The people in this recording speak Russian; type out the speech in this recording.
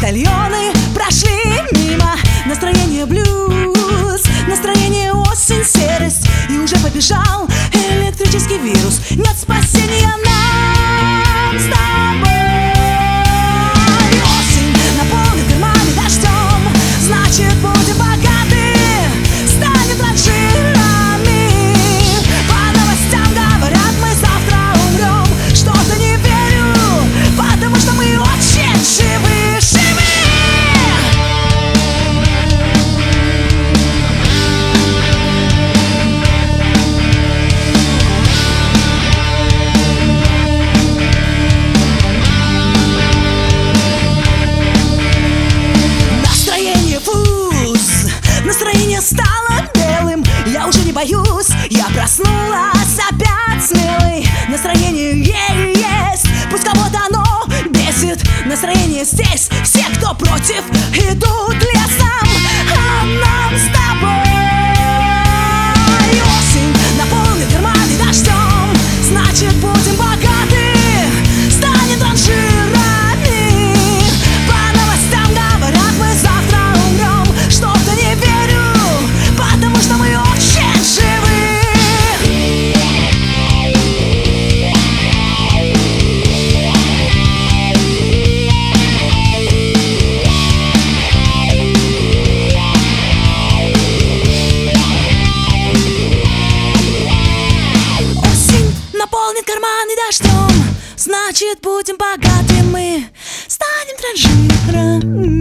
почтальоны прошли мимо. Настроение блюз, настроение осень, серость. И уже побежал электрический вирус. Нет спасения нам с тобой. Осень наполнит карманы дождем, значит будем богаты, станет ранжирами. По новостям говорят, мы завтра умрем. Что-то не верю, потому что мы очень живы, живы. Настроение стало белым, я уже не боюсь, я проснулась опять смелой. Настроение есть, пусть кого-то оно бесит. Настроение здесь, все, кто против, идут лесом, а нам с тобой. Осень наполнит карманы дождем, значит будем богаты, станет ранжирами. По новостям говорят, мы завтра умрем. Что-то не верю, потому что мы очень живы. Осень наполнит карманы дождем, значит будем богаты мы, станем транжирами.